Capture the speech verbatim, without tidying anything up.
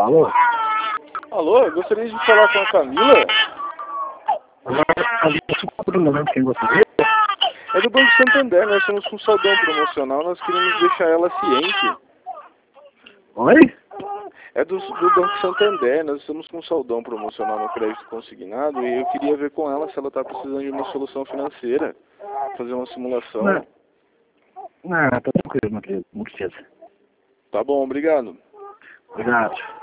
Alô? Alô, eu gostaria de falar com a Camila. Quem gostaria? É do Banco Santander, nós estamos com saldão promocional, nós queremos deixar ela ciente. Oi? É do, do Banco Santander, nós estamos com saldão promocional no crédito consignado e eu queria ver com ela se ela está precisando de uma solução financeira, fazer uma simulação. Não, não tá tranquilo, meu querido, não precisa. Tá bom, obrigado. Obrigado.